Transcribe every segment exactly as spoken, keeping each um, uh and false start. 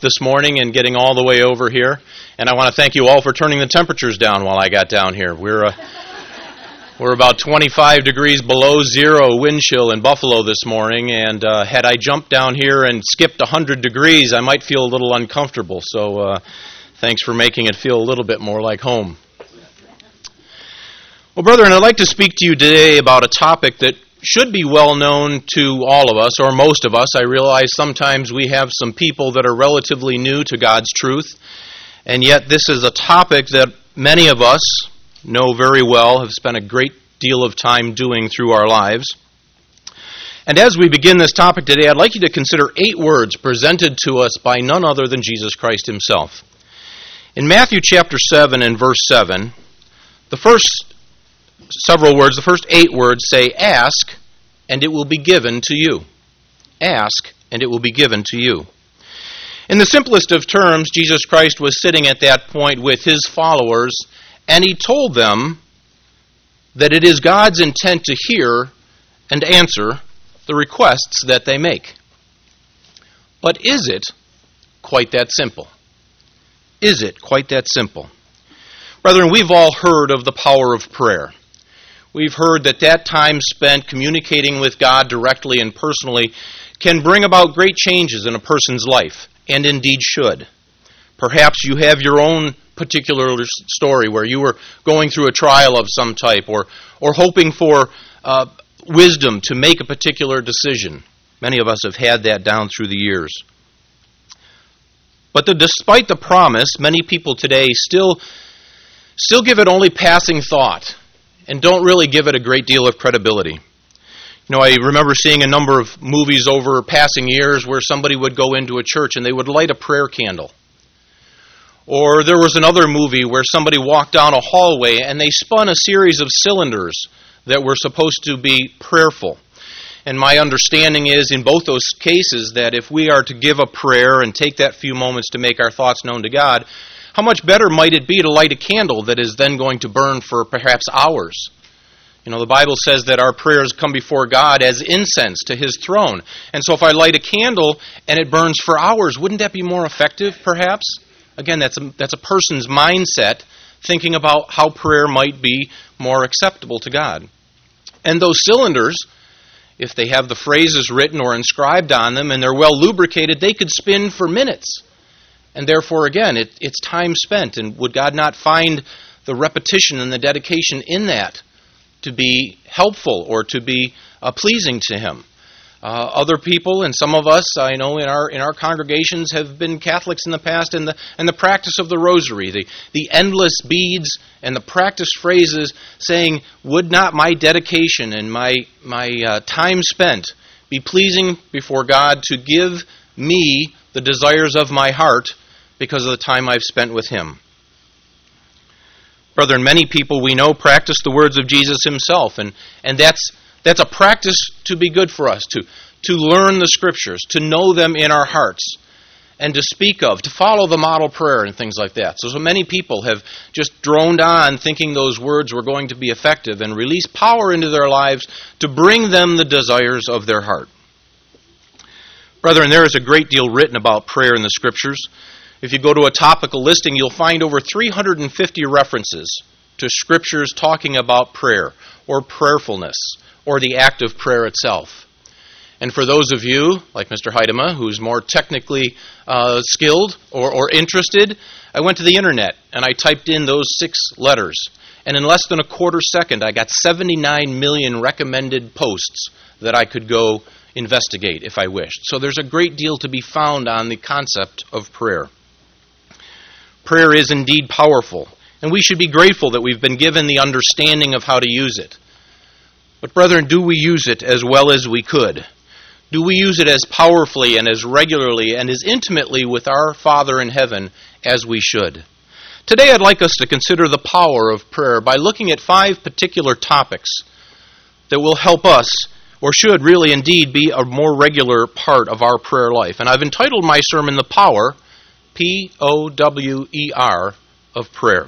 this morning and getting all the way over here. And I want to thank you all for turning the temperatures down while I got down here. We're uh, we're about twenty-five degrees below zero wind chill in Buffalo this morning, and uh, had I jumped down here and skipped one hundred degrees, I might feel a little uncomfortable. So uh, thanks for making it feel a little bit more like home. Well, brethren, I'd like to speak to you today about a topic that should be well known to all of us, or most of us. I realize sometimes we have some people that are relatively new to God's truth, and yet this is a topic that many of us know very well, have spent a great deal of time doing through our lives. And as we begin this topic today, I'd like you to consider eight words presented to us by none other than Jesus Christ himself. In Matthew chapter seven and verse seven, the first several words, the first eight words say, "Ask, and it will be given to you." Ask, and it will be given to you. In the simplest of terms, Jesus Christ was sitting at that point with his followers, and he told them that it is God's intent to hear and answer the requests that they make. But is it quite that simple? Is it quite that simple? Brethren, we've all heard of the power of prayer. We've heard that that time spent communicating with God directly and personally can bring about great changes in a person's life, and indeed should. Perhaps you have your own particular story where you were going through a trial of some type, or, or hoping for uh, wisdom to make a particular decision. Many of us have had that down through the years. But the, despite the promise, many people today still, still give it only passing thought, and don't really give it a great deal of credibility. You know, I remember seeing a number of movies over passing years where somebody would go into a church and they would light a prayer candle. Or there was another movie where somebody walked down a hallway and they spun a series of cylinders that were supposed to be prayerful. And my understanding is in both those cases that if we are to give a prayer and take that few moments to make our thoughts known to God, how much better might it be to light a candle that is then going to burn for perhaps hours? You know, the Bible says that our prayers come before God as incense to his throne. And so if I light a candle and it burns for hours, wouldn't that be more effective, perhaps? Again, that's a, that's a person's mindset thinking about how prayer might be more acceptable to God. And those cylinders, if they have the phrases written or inscribed on them and they're well lubricated, they could spin for minutes. And therefore, again, it, it's time spent. And would God not find the repetition and the dedication in that to be helpful or to be uh, pleasing to him? Uh, other people, and some of us, I know in our in our congregations, have been Catholics in the past, and the and the practice of the rosary, the, the endless beads and the practiced phrases saying, "Would not my dedication and my my uh, time spent be pleasing before God to give me the desires of my heart because of the time I've spent with him?" Brethren, many people we know practice the words of Jesus himself, and, and that's that's a practice to be good for us, to, to learn the Scriptures, to know them in our hearts, and to speak of, to follow the model prayer and things like that. So, so many people have just droned on thinking those words were going to be effective and release power into their lives to bring them the desires of their heart. Brethren, there is a great deal written about prayer in the Scriptures. If you go to a topical listing, you'll find over three hundred fifty references to Scriptures talking about prayer, or prayerfulness, or the act of prayer itself. And for those of you, like Mister Heidema, who's more technically uh, skilled or, or interested, I went to the internet and I typed in those six letters. And in less than a quarter second, I got seventy-nine million recommended posts that I could go investigate if I wished. So there's a great deal to be found on the concept of prayer. Prayer is indeed powerful, and we should be grateful that we've been given the understanding of how to use it. But brethren, do we use it as well as we could? Do we use it as powerfully and as regularly and as intimately with our Father in heaven as we should? Today I'd like us to consider the power of prayer by looking at five particular topics that will help us, or should really indeed be a more regular part of our prayer life. And I've entitled my sermon, The Power, P O W E R, of Prayer.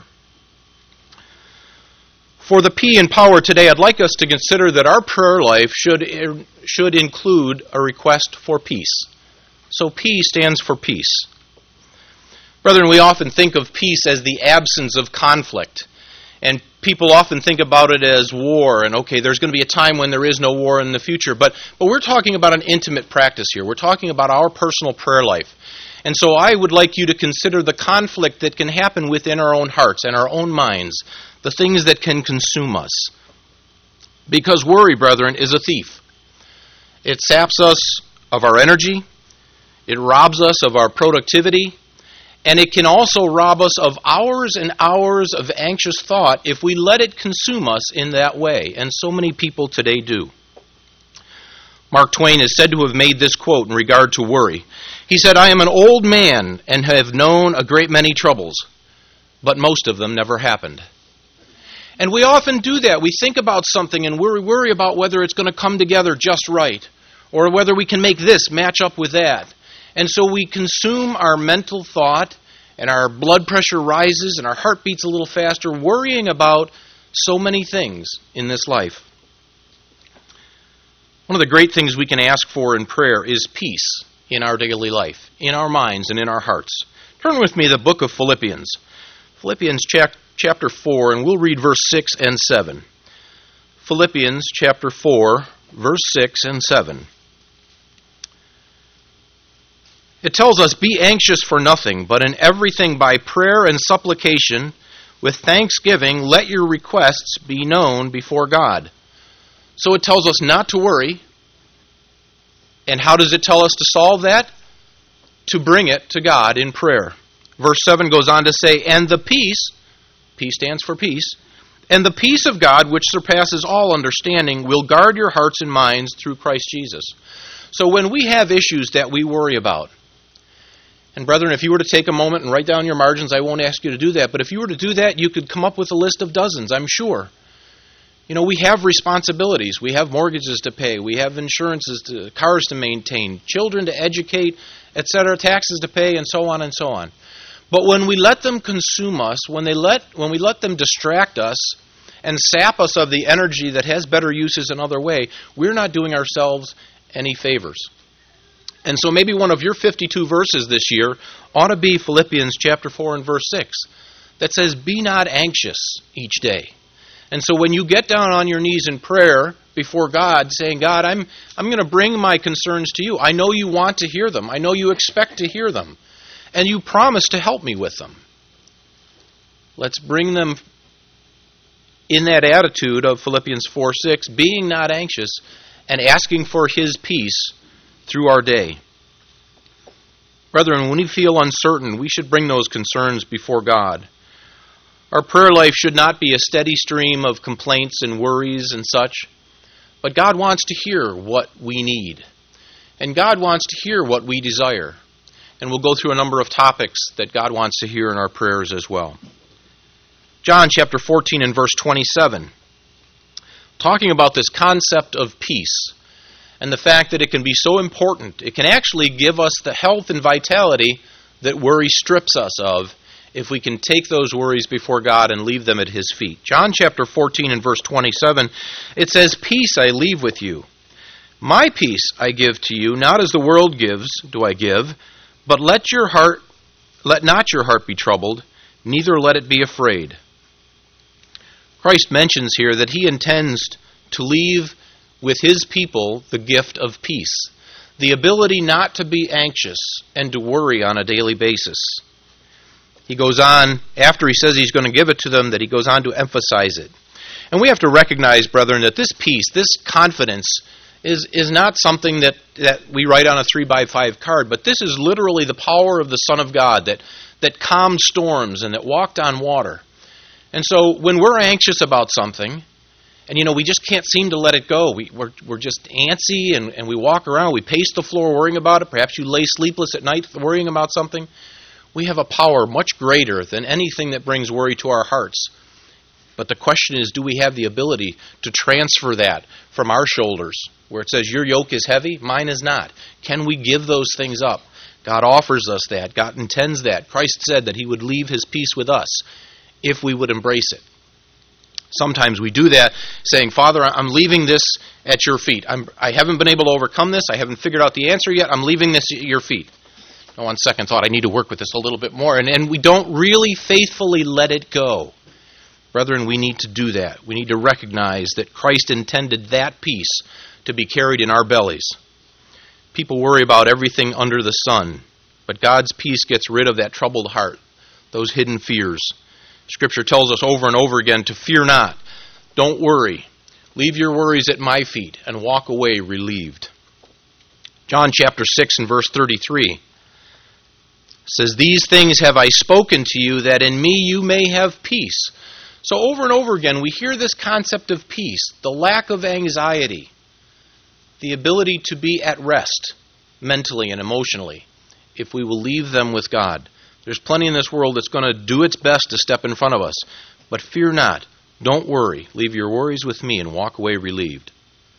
For the P in power today, I'd like us to consider that our prayer life should, should include a request for peace. So P stands for peace. Brethren, we often think of peace as the absence of conflict. And people often think about it as war, and okay, there's going to be a time when there is no war in the future. But, but we're talking about an intimate practice here. We're talking about our personal prayer life. And so I would like you to consider the conflict that can happen within our own hearts and our own minds, the things that can consume us. Because worry, brethren, is a thief. It saps us of our energy, it robs us of our productivity, and it can also rob us of hours and hours of anxious thought if we let it consume us in that way. And so many people today do. Mark Twain is said to have made this quote in regard to worry. He said, "I am an old man and have known a great many troubles, but most of them never happened." And we often do that. We think about something and we worry about whether it's going to come together just right, or whether we can make this match up with that. And so we consume our mental thought, and our blood pressure rises, and our heart beats a little faster, worrying about so many things in this life. One of the great things we can ask for in prayer is peace in our daily life, in our minds and in our hearts. Turn with me to the book of Philippians. Philippians chapter four, and we'll read verse six and seven. Philippians chapter four, verse six and seven. It tells us, "Be anxious for nothing, but in everything by prayer and supplication, with thanksgiving, let your requests be known before God." So it tells us not to worry. And how does it tell us to solve that? To bring it to God in prayer. Verse seven goes on to say, "And the peace," peace stands for peace, "and the peace of God, which surpasses all understanding, will guard your hearts and minds through Christ Jesus." So when we have issues that we worry about, and brethren, if you were to take a moment and write down your margins, I won't ask you to do that, but if you were to do that, you could come up with a list of dozens, I'm sure. You know, we have responsibilities. We have mortgages to pay. We have insurances, to, cars to maintain, children to educate, et cetera, taxes to pay, and so on and so on. But when we let them consume us, when they let when we let them distract us and sap us of the energy that has better uses another way, we're not doing ourselves any favors. And so maybe one of your fifty-two verses this year ought to be Philippians chapter four and verse six that says, "Be not anxious each day." And so when you get down on your knees in prayer before God, saying, "God, I'm I'm going to bring my concerns to you. I know you want to hear them. I know you expect to hear them. And you promise to help me with them." Let's bring them in that attitude of Philippians four six, being not anxious and asking for His peace through our day. Brethren, when we feel uncertain, we should bring those concerns before God. Our prayer life should not be a steady stream of complaints and worries and such, but God wants to hear what we need. And God wants to hear what we desire. And we'll go through a number of topics that God wants to hear in our prayers as well. John chapter fourteen and verse twenty-seven, talking about this concept of peace and the fact that it can be so important. It can actually give us the health and vitality that worry strips us of if we can take those worries before God and leave them at His feet. John chapter fourteen and verse twenty-seven, it says, "Peace I leave with you. My peace I give to you, not as the world gives do I give, but let your heart, let not your heart be troubled, neither let it be afraid." Christ mentions here that He intends to leave with His people the gift of peace, the ability not to be anxious and to worry on a daily basis. He goes on, after He says He's going to give it to them, that He goes on to emphasize it. And we have to recognize, brethren, that this peace, this confidence, is, is not something that, that we write on a three by five card, but this is literally the power of the Son of God that, that calmed storms and that walked on water. And so when we're anxious about something, and you know, we just can't seem to let it go, we, we're, we're just antsy and, and we walk around, we pace the floor worrying about it, perhaps you lay sleepless at night worrying about something, we have a power much greater than anything that brings worry to our hearts. But the question is, do we have the ability to transfer that from our shoulders, where it says, "Your yoke is heavy, mine is not"? Can we give those things up? God offers us that. God intends that. Christ said that He would leave His peace with us if we would embrace it. Sometimes we do that, saying, "Father, I'm leaving this at your feet. I'm, I haven't been able to overcome this. I haven't figured out the answer yet. I'm leaving this at your feet." no, on second thought, I need to work with this a little bit more. And, and we don't really faithfully let it go. Brethren, we need to do that. We need to recognize that Christ intended that peace to be carried in our bellies. People worry about everything under the sun, but God's peace gets rid of that troubled heart, those hidden fears. Scripture tells us over and over again to fear not. Don't worry. Leave your worries at my feet and walk away relieved. John chapter six and verse thirty-three says, "These things have I spoken to you, that in me you may have peace." So over and over again, we hear this concept of peace, the lack of anxiety, the ability to be at rest mentally and emotionally if we will leave them with God. There's plenty in this world that's going to do its best to step in front of us. But fear not. Don't worry. Leave your worries with me and walk away relieved.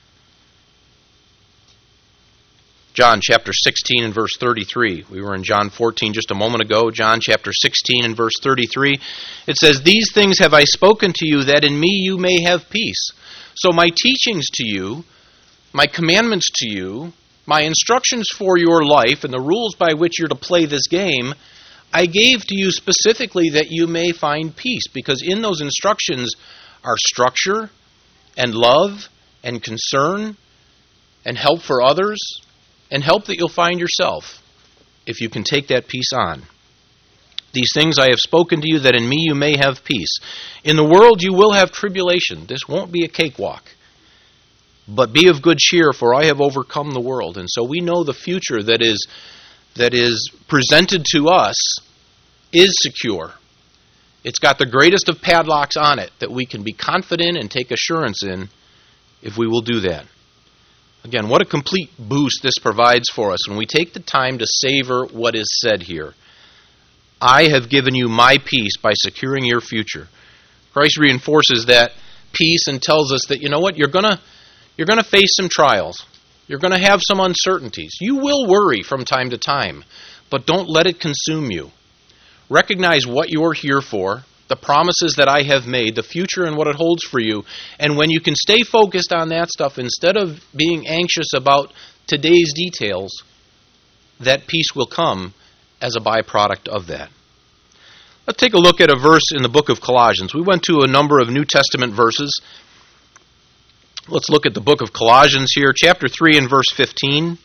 John chapter sixteen and verse thirty-three. We were in John fourteen just a moment ago. John chapter sixteen and verse thirty-three. It says, "These things have I spoken to you, that in me you may have peace." So my teachings to you, my commandments to you, my instructions for your life, and the rules by which you're to play this game, I gave to you specifically that you may find peace. Because in those instructions are structure and love and concern and help for others, and help that you'll find yourself if you can take that peace on. "These things I have spoken to you, that in me you may have peace. In the world you will have tribulation." This won't be a cakewalk. "But be of good cheer, for I have overcome the world." And so we know the future that is that is presented to us is secure. It's got the greatest of padlocks on it that we can be confident and take assurance in if we will do that. Again, what a complete boost this provides for us when we take the time to savor what is said here. I have given you my peace by securing your future. Christ reinforces that peace and tells us that, you know what, you're gonna you're gonna face some trials. You're going to have some uncertainties. You will worry from time to time, but don't let it consume you. Recognize what you're here for, the promises that I have made, the future and what it holds for you. And when you can stay focused on that stuff, instead of being anxious about today's details, that peace will come as a byproduct of that. Let's take a look at a verse in the book of Colossians. We went to a number of New Testament verses. Let's look at the book of Colossians here, chapter three and verse fifteen. And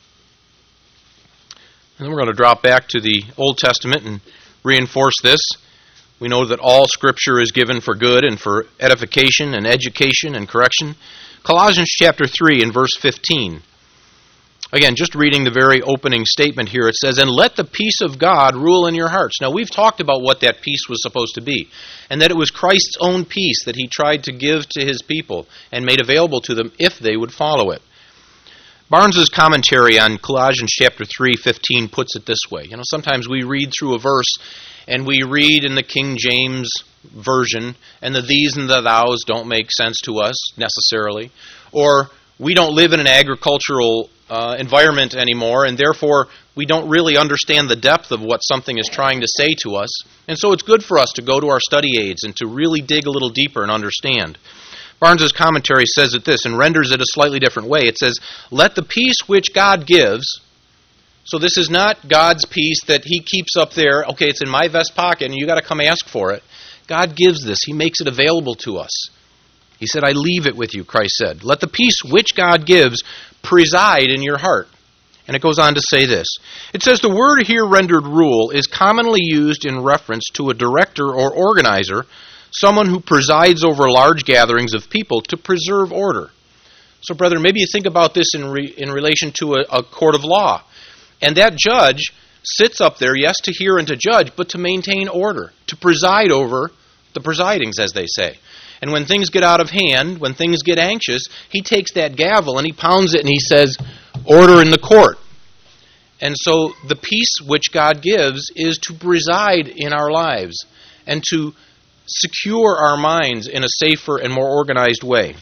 then we're going to drop back to the Old Testament and reinforce this. We know that all Scripture is given for good and for edification and education and correction. Colossians chapter three and verse fifteen. Again, just reading the very opening statement here, it says, "And let the peace of God rule in your hearts." Now, we've talked about what that peace was supposed to be, and that it was Christ's own peace that he tried to give to his people and made available to them if they would follow it. Barnes' commentary on Colossians chapter three fifteen puts it this way. You know, sometimes we read through a verse, and we read in the King James Version, and the these and the thous don't make sense to us necessarily, or we don't live in an agricultural uh, environment anymore, and therefore we don't really understand the depth of what something is trying to say to us. And so it's good for us to go to our study aids and to really dig a little deeper and understand. Barnes' commentary says it this and renders it a slightly different way. It says, "Let the peace which God gives," so this is not God's peace that he keeps up there, okay, it's in my vest pocket and you got to come ask for it. God gives this. He makes it available to us. He said, "I leave it with you," Christ said. "Let the peace which God gives preside in your heart." And it goes on to say this. It says the word here rendered rule is commonly used in reference to a director or organizer, someone who presides over large gatherings of people to preserve order. So, brother, maybe you think about this in re- in relation to a, a court of law. And that judge sits up there, yes, to hear and to judge, but to maintain order, to preside over the presidings, as they say. And when things get out of hand, when things get anxious, he takes that gavel and he pounds it and he says, "Order in the court." And so the peace which God gives is to preside in our lives and to secure our minds in a safer and more organized way.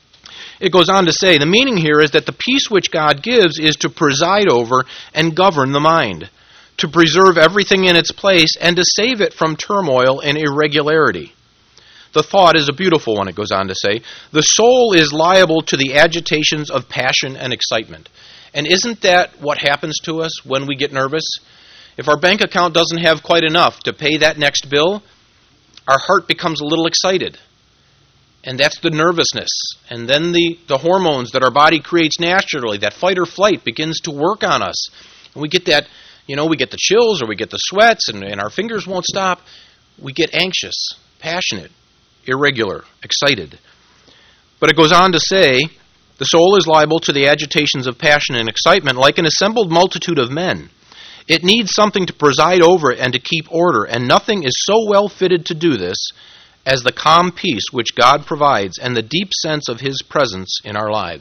It goes on to say, the meaning here is that the peace which God gives is to preside over and govern the mind, to preserve everything in its place and to save it from turmoil and irregularity. The thought is a beautiful one, it goes on to say. The soul is liable to the agitations of passion and excitement. And isn't that what happens to us when we get nervous? If our bank account doesn't have quite enough to pay that next bill, our heart becomes a little excited. And that's the nervousness. And then the, the hormones that our body creates naturally, that fight or flight, begins to work on us. And we get that, you know, we get the chills or we get the sweats and, and our fingers won't stop. We get anxious, passionate, irregular, excited. But it goes on to say, the soul is liable to the agitations of passion and excitement like an assembled multitude of men. It needs something to preside over it and to keep order, and nothing is so well fitted to do this as the calm peace which God provides and the deep sense of His presence in our lives.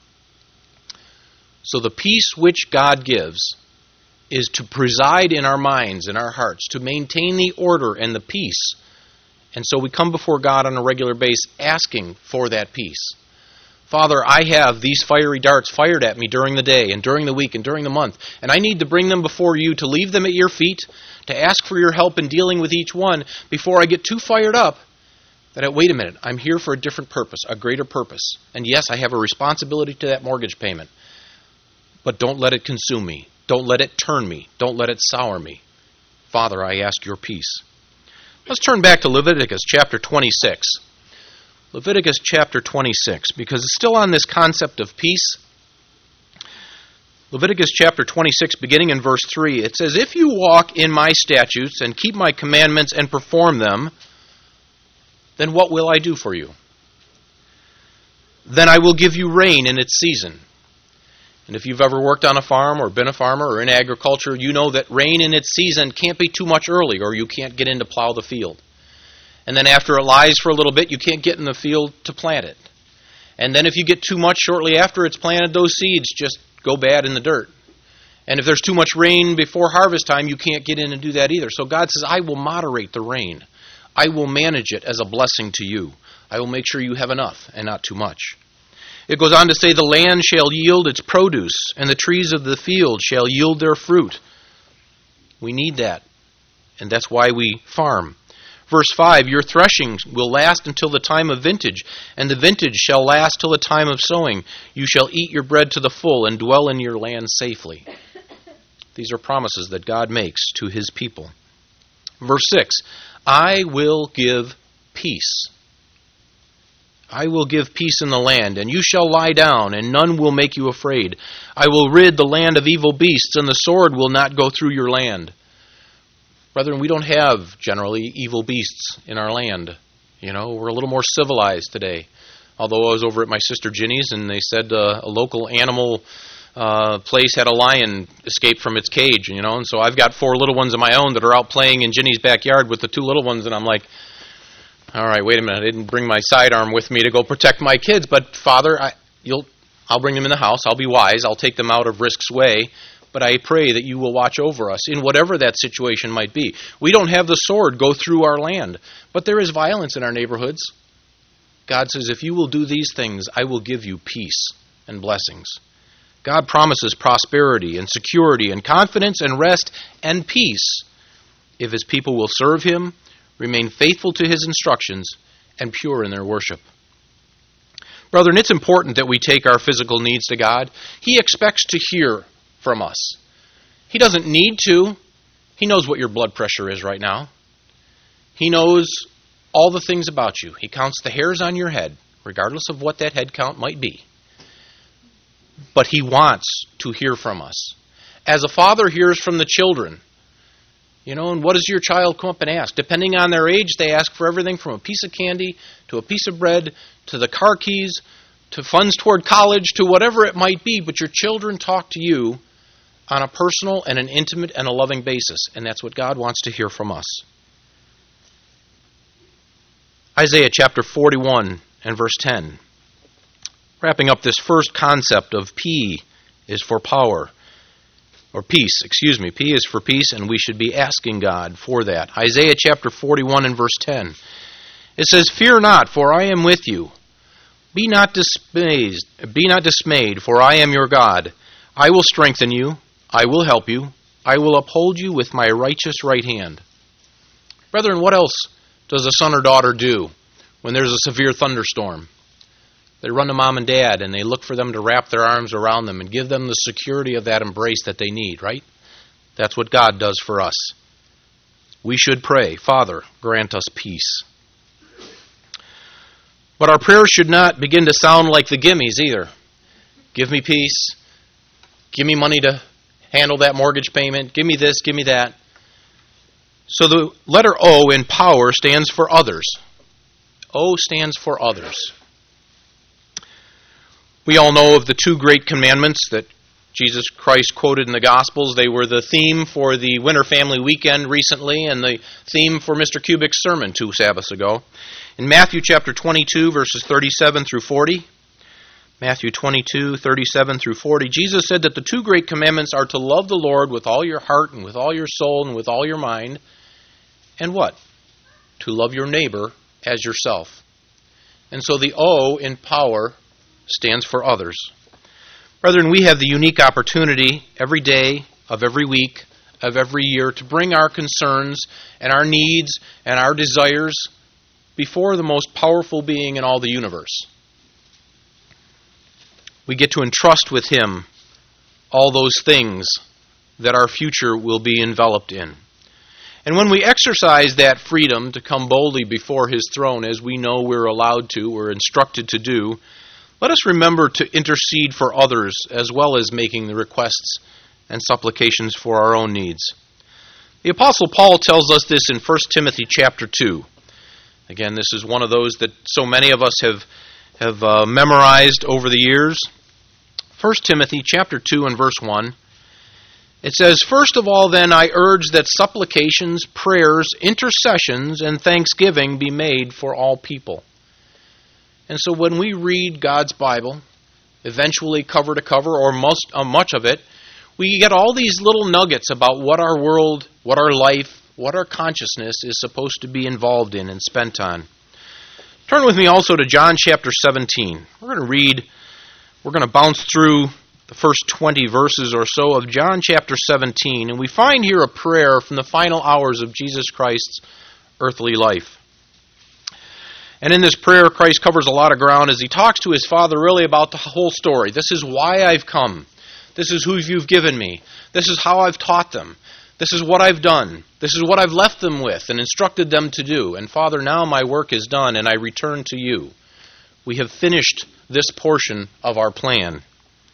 So the peace which God gives is to preside in our minds and our hearts, to maintain the order and the peace. And so we come before God on a regular basis asking for that peace. Father, I have these fiery darts fired at me during the day and during the week and during the month, and I need to bring them before you, to leave them at your feet, to ask for your help in dealing with each one before I get too fired up that, I, wait a minute, I'm here for a different purpose, a greater purpose. And yes, I have a responsibility to that mortgage payment, but don't let it consume me. Don't let it turn me. Don't let it sour me. Father, I ask your peace. Let's turn back to Leviticus chapter twenty-six. Leviticus chapter twenty-six, because it's still on this concept of peace. Leviticus chapter twenty-six, beginning in verse three, it says, "If you walk in my statutes and keep my commandments and perform them, then what will I do for you? Then I will give you rain in its season." And if you've ever worked on a farm or been a farmer or in agriculture, you know that rain in its season can't be too much early, or you can't get in to plow the field. And then after it lies for a little bit, you can't get in the field to plant it. And then if you get too much shortly after it's planted, those seeds just go bad in the dirt. And if there's too much rain before harvest time, you can't get in and do that either. So God says, I will moderate the rain. I will manage it as a blessing to you. I will make sure you have enough and not too much. It goes on to say, the land shall yield its produce, and the trees of the field shall yield their fruit. We need that, and that's why we farm. Verse five, your threshing will last until the time of vintage, and the vintage shall last till the time of sowing. You shall eat your bread to the full and dwell in your land safely. These are promises that God makes to His people. Verse six, I will give peace. I will give peace in the land, and you shall lie down, and none will make you afraid. I will rid the land of evil beasts, and the sword will not go through your land. Brethren, we don't have, generally, evil beasts in our land. You know, we're a little more civilized today. Although I was over at my sister Ginny's, and they said uh, a local animal uh, place had a lion escape from its cage, you know, and so I've got four little ones of my own that are out playing in Ginny's backyard with the two little ones, and I'm like, all right, wait a minute, I didn't bring my sidearm with me to go protect my kids, but Father, I, you'll, I'll bring them in the house, I'll be wise, I'll take them out of risk's way, but I pray that you will watch over us in whatever that situation might be. We don't have the sword go through our land, but there is violence in our neighborhoods. God says, if you will do these things, I will give you peace and blessings. God promises prosperity and security and confidence and rest and peace if His people will serve Him, remain faithful to His instructions, and pure in their worship. Brethren, it's important that we take our physical needs to God. He expects to hear from us. He doesn't need to. He knows what your blood pressure is right now. He knows all the things about you. He counts the hairs on your head, regardless of what that head count might be. But He wants to hear from us. As a father hears from the children, you know, and what does your child come up and ask? Depending on their age, they ask for everything from a piece of candy to a piece of bread to the car keys to funds toward college to whatever it might be. But your children talk to you on a personal and an intimate and a loving basis. And that's what God wants to hear from us. Isaiah chapter forty-one and verse ten. Wrapping up this first concept of P is for power. Or peace, excuse me. P is for peace, and we should be asking God for that. Isaiah chapter forty-one and verse ten. It says, fear not, for I am with you. Be not dismayed, be not dismayed, for I am your God. I will strengthen you. I will help you. I will uphold you with my righteous right hand. Brethren, what else does a son or daughter do when there's a severe thunderstorm? They run to mom and dad, and they look for them to wrap their arms around them and give them the security of that embrace that they need, right? That's what God does for us. We should pray, Father, grant us peace. But our prayers should not begin to sound like the gimmies either. Give me peace. Give me money to handle that mortgage payment. Give me this, give me that. So the letter O in power stands for others. O stands for others. We all know of the two great commandments that Jesus Christ quoted in the Gospels. They were the theme for the Winter Family Weekend recently and the theme for Mister Kubik's sermon two Sabbaths ago. In Matthew chapter twenty-two, verses thirty-seven through forty, Matthew twenty-two, thirty-seven through forty, Jesus said that the two great commandments are to love the Lord with all your heart and with all your soul and with all your mind, and what? To love your neighbor as yourself. And so the O in power stands for others. Brethren, we have the unique opportunity every day of every week of every year to bring our concerns and our needs and our desires before the most powerful being in all the universe. We get to entrust with Him all those things that our future will be enveloped in. And when we exercise that freedom to come boldly before His throne, as we know we're allowed to, we're instructed to do, let us remember to intercede for others as well as making the requests and supplications for our own needs. The Apostle Paul tells us this in First Timothy chapter two. Again, this is one of those that so many of us have, have uh, memorized over the years. First Timothy chapter two and verse one. It says, "First of all then I urge that supplications, prayers, intercessions, and thanksgiving be made for all people." And so when we read God's Bible, eventually cover to cover, or most, uh, much of it, we get all these little nuggets about what our world, what our life, what our consciousness is supposed to be involved in and spent on. Turn with me also to John chapter seventeen. We're going to read, we're going to bounce through the first twenty verses or so of John chapter seventeen, and we find here a prayer from the final hours of Jesus Christ's earthly life. And in this prayer, Christ covers a lot of ground as He talks to His Father really about the whole story. This is why I've come. This is who you've given me. This is how I've taught them. This is what I've done. This is what I've left them with and instructed them to do. And Father, now my work is done and I return to you. We have finished this portion of our plan.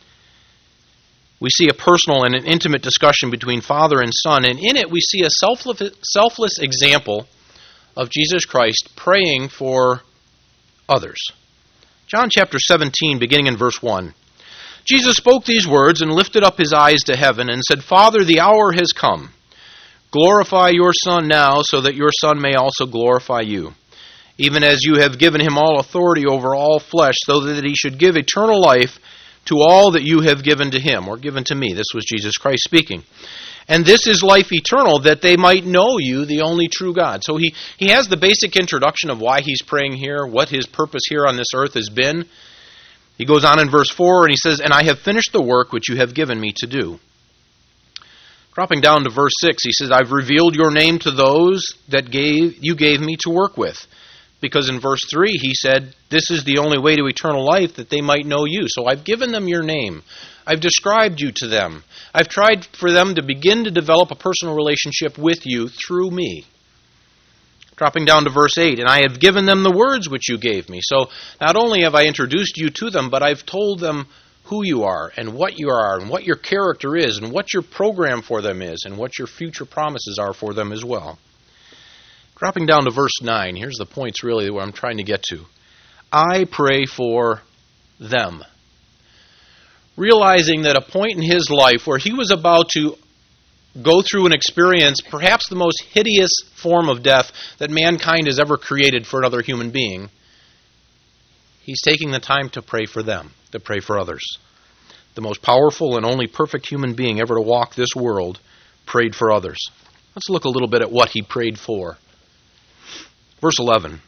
We see a personal and an intimate discussion between Father and Son, and in it we see a selfless, selfless example of Jesus Christ praying for others. John chapter seventeen, beginning in verse one. Jesus spoke these words and lifted up His eyes to heaven and said, "Father, the hour has come. Glorify your Son now, so that your Son may also glorify you. Even as you have given Him all authority over all flesh, so that He should give eternal life to all that you have given to Him," or given to me. This was Jesus Christ speaking. "And this is life eternal, that they might know you, the only true God." So he, he has the basic introduction of why he's praying here, what his purpose here on this earth has been. He goes on in verse four and he says, "And I have finished the work which you have given me to do." Dropping down to verse six, he says, "I've revealed your name to those that gave you gave me to work with." Because in verse three he said, "This is the only way to eternal life, that they might know you." So I've given them your name. I've described you to them. I've tried for them to begin to develop a personal relationship with you through me. Dropping down to verse eight, "And I have given them the words which you gave me." So not only have I introduced you to them, but I've told them who you are and what you are and what your character is and what your program for them is and what your future promises are for them as well. Dropping down to verse nine, here's the points really where I'm trying to get to. "I pray for them." Realizing that a point in his life where he was about to go through and experience perhaps the most hideous form of death that mankind has ever created for another human being, he's taking the time to pray for them, to pray for others. The most powerful and only perfect human being ever to walk this world prayed for others. Let's look a little bit at what he prayed for. Verse eleven.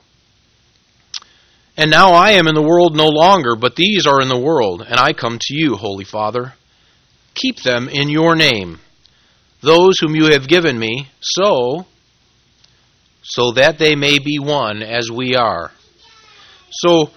"And now I am in the world no longer, but these are in the world, and I come to you, Holy Father. Keep them in your name, those whom you have given me, so, so that they may be one as we are." So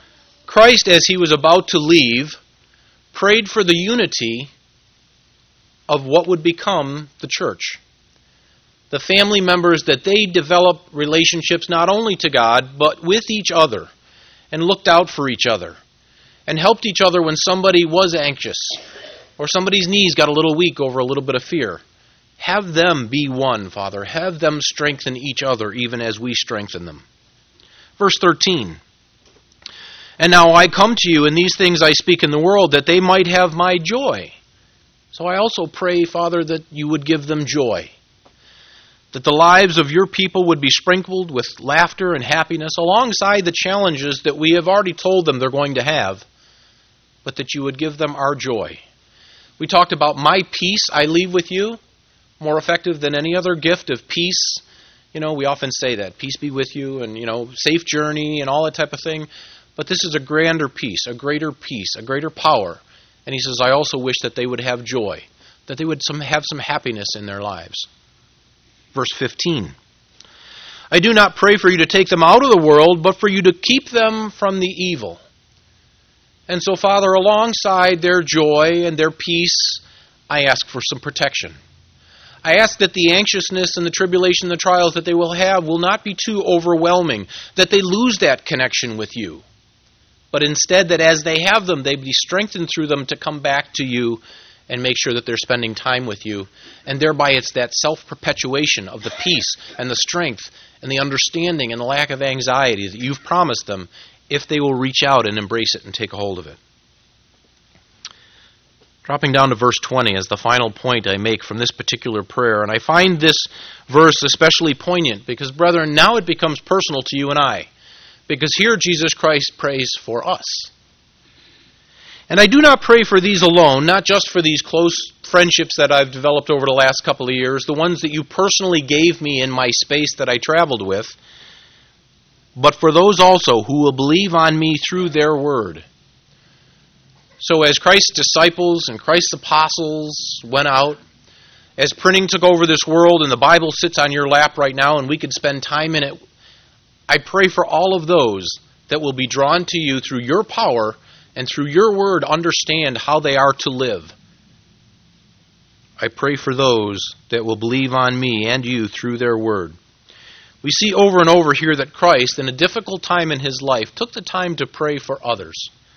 Christ, as he was about to leave, prayed for the unity of what would become the church. The family members, that they develop relationships not only to God, but with each other, and looked out for each other, and helped each other when somebody was anxious, or somebody's knees got a little weak over a little bit of fear. Have them be one, Father. Have them strengthen each other, even as we strengthen them. Verse thirteen. And now I come to you, and these things I speak in the world, that they might have my joy. So I also pray, Father, that you would give them joy. That the lives of your people would be sprinkled with laughter and happiness alongside the challenges that we have already told them they're going to have, but that you would give them our joy. We talked about my peace I leave with you, more effective than any other gift of peace. You know, we often say that, peace be with you, and, you know, safe journey and all that type of thing. But this is a grander peace, a greater peace, a greater power. And he says, I also wish that they would have joy, that they would some, have some happiness in their lives. Verse fifteen. I do not pray for you to take them out of the world, but for you to keep them from the evil. And so, Father, alongside their joy and their peace, I ask for some protection. I ask that the anxiousness and the tribulation and the trials that they will have will not be too overwhelming, that they lose that connection with you. But instead, that as they have them, they be strengthened through them to come back to you and make sure that they're spending time with you. And thereby it's that self-perpetuation of the peace and the strength and the understanding and the lack of anxiety that you've promised them if they will reach out and embrace it and take a hold of it. Dropping down to verse twenty as the final point I make from this particular prayer. And I find this verse especially poignant because, brethren, now it becomes personal to you and I. Because here Jesus Christ prays for us. And I do not pray for these alone, not just for these close friendships that I've developed over the last couple of years, the ones that you personally gave me in my space that I traveled with, but for those also who will believe on me through their word. So as Christ's disciples and Christ's apostles went out, as printing took over this world and the Bible sits on your lap right now and we could spend time in it, I pray for all of those that will be drawn to you through your power and through your word understand how they are to live. I pray for those that will believe on me and you through their word. We see over and over here that Christ, in a difficult time in his life, took the time to pray for others.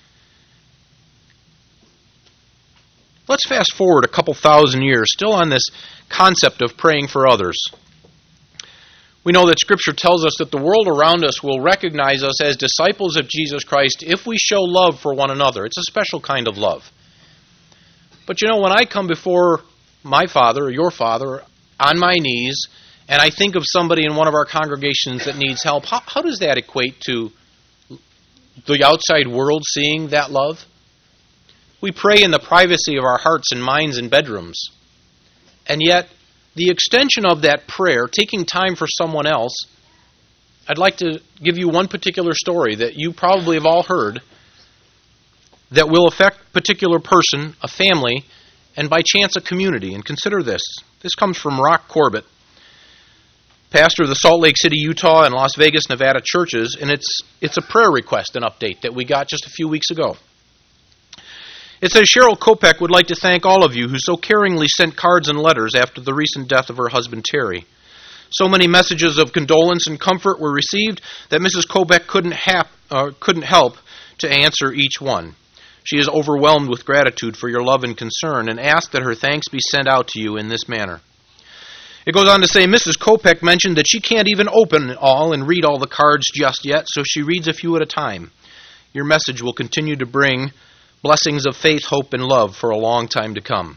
Let's fast forward a couple thousand years, still on this concept of praying for others. We know that Scripture tells us that the world around us will recognize us as disciples of Jesus Christ if we show love for one another. It's a special kind of love. But you know, when I come before my Father or your Father on my knees, and I think of somebody in one of our congregations that needs help, how, how does that equate to the outside world seeing that love? We pray in the privacy of our hearts and minds and bedrooms. And yet, the extension of that prayer, taking time for someone else, I'd like to give you one particular story that you probably have all heard that will affect a particular person, a family, and by chance a community. And consider this. This comes from Rock Corbett, pastor of the Salt Lake City, Utah, and Las Vegas, Nevada churches, and it's it's a prayer request, an update that we got just a few weeks ago. It says, Cheryl Kopech would like to thank all of you who so caringly sent cards and letters after the recent death of her husband, Terry. So many messages of condolence and comfort were received that Missus Kopech couldn't, hap, uh, couldn't help to answer each one. She is overwhelmed with gratitude for your love and concern and asked that her thanks be sent out to you in this manner. It goes on to say, Missus Kopech mentioned that she can't even open all and read all the cards just yet, so she reads a few at a time. Your message will continue to bring blessings of faith, hope, and love for a long time to come.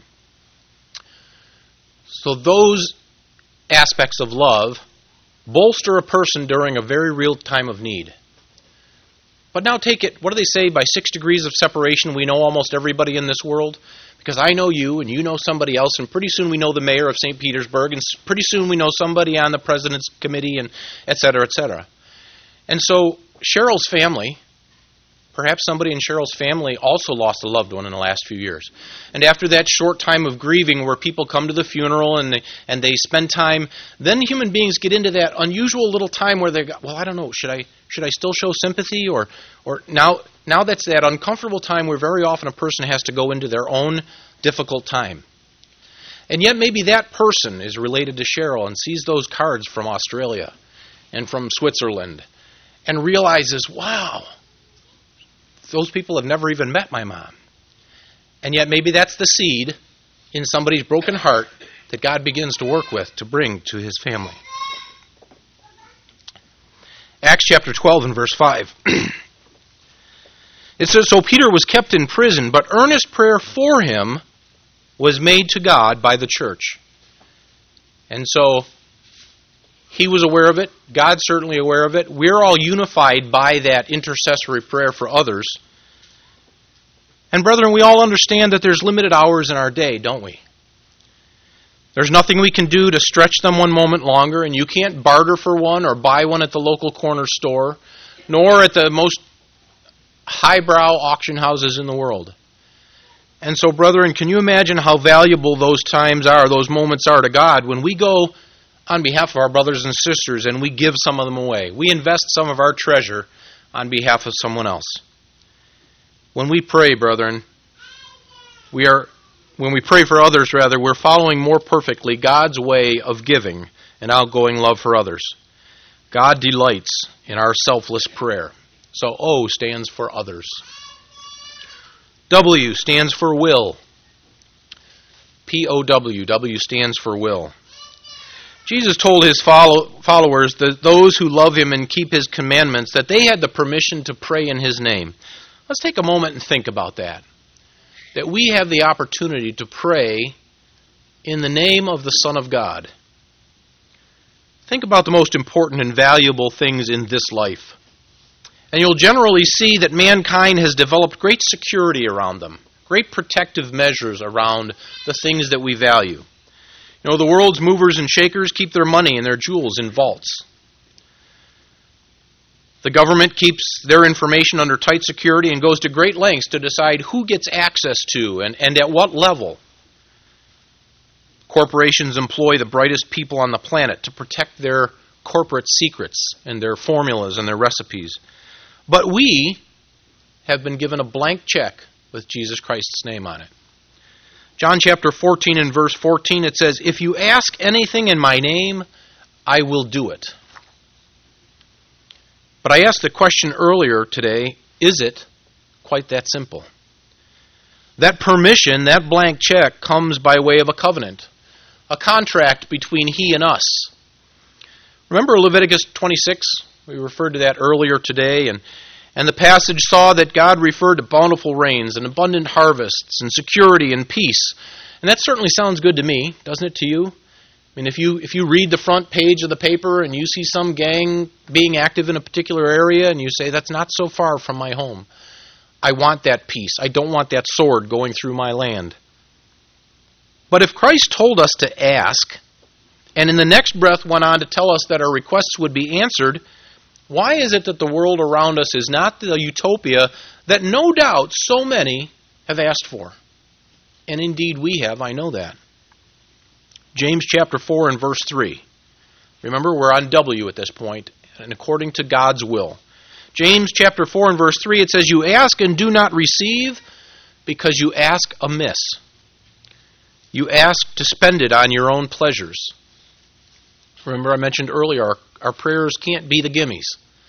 So those aspects of love bolster a person during a very real time of need. But now take it, what do they say, by six degrees of separation we know almost everybody in this world? Because I know you, and you know somebody else, and pretty soon we know the mayor of Saint Petersburg, and pretty soon we know somebody on the president's committee, and et cetera, et cetera. And so Cheryl's family Perhaps somebody in Cheryl's family also lost a loved one in the last few years. And after that short time of grieving where people come to the funeral and they, and they spend time, then human beings get into that unusual little time where they go, well, I don't know, should I should I still show sympathy? Or or now now that's that uncomfortable time where very often a person has to go into their own difficult time. And yet maybe that person is related to Cheryl and sees those cards from Australia and from Switzerland and realizes, wow, those people have never even met my mom. And yet maybe that's the seed in somebody's broken heart that God begins to work with to bring to his family. Acts chapter twelve and verse five. It says, so Peter was kept in prison, but earnest prayer for him was made to God by the church. And so he was aware of it. God's certainly aware of it. We're all unified by that intercessory prayer for others. And brethren, we all understand that there's limited hours in our day, don't we? There's nothing we can do to stretch them one moment longer, and you can't barter for one or buy one at the local corner store, nor at the most highbrow auction houses in the world. And so, brethren, can you imagine how valuable those times are, those moments are to God when we go on behalf of our brothers and sisters and we give some of them away? We invest some of our treasure on behalf of someone else. When we pray, brethren, we are when we pray for others, rather, we're following more perfectly God's way of giving and outgoing love for others. God delights in our selfless prayer. So O stands for others. W stands for will. P O W. W stands for will. Jesus told his follow, followers, that those who love him and keep his commandments, that they had the permission to pray in his name. Let's take a moment and think about that. That we have the opportunity to pray in the name of the Son of God. Think about the most important and valuable things in this life. And you'll generally see that mankind has developed great security around them, great protective measures around the things that we value. You know, the world's movers and shakers keep their money and their jewels in vaults. The government keeps their information under tight security and goes to great lengths to decide who gets access to and, and at what level. Corporations employ the brightest people on the planet to protect their corporate secrets and their formulas and their recipes. But we have been given a blank check with Jesus Christ's name on it. John chapter fourteen and verse fourteen, it says, if you ask anything in my name, I will do it. But I asked the question earlier today, is it quite that simple? That permission, that blank check, comes by way of a covenant, a contract between he and us. Remember Leviticus twenty-six? We referred to that earlier today, and, and the passage saw that God referred to bountiful rains and abundant harvests and security and peace. And that certainly sounds good to me, doesn't it to you? I mean, if you if you read the front page of the paper and you see some gang being active in a particular area and you say, that's not so far from my home. I want that peace. I don't want that sword going through my land. But if Christ told us to ask, and in the next breath went on to tell us that our requests would be answered, why is it that the world around us is not the utopia that no doubt so many have asked for? And indeed we have, I know that. James chapter four and verse three. Remember, we're on W at this point, and according to God's will. James chapter four and verse three, it says, you ask and do not receive because you ask amiss. You ask to spend it on your own pleasures. Remember, I mentioned earlier, our, our prayers can't be the gimmies.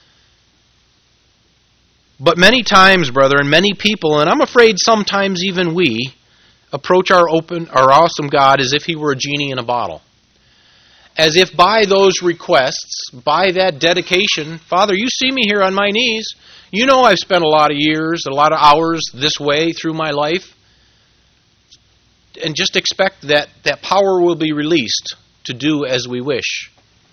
But many times, brethren, many people, and I'm afraid sometimes even we, approach our open, our awesome God as if he were a genie in a bottle. As if by those requests, by that dedication, Father, you see me here on my knees. You know I've spent a lot of years, a lot of hours this way through my life. And just expect that that power will be released to do as we wish.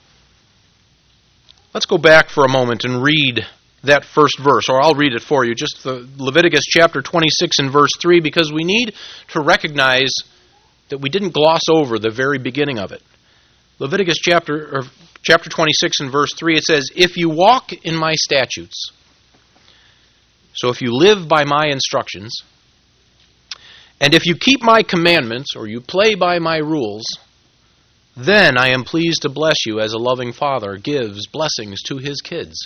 Let's go back for a moment and read that first verse, or I'll read it for you, just the Leviticus chapter twenty-six and verse three, because we need to recognize that we didn't gloss over the very beginning of it. Leviticus chapter or chapter twenty-six and verse three, it says, if you walk in my statutes So if you live by my instructions, and if you keep my commandments, or you play by my rules, then I am pleased to bless you as a loving father gives blessings to his kids.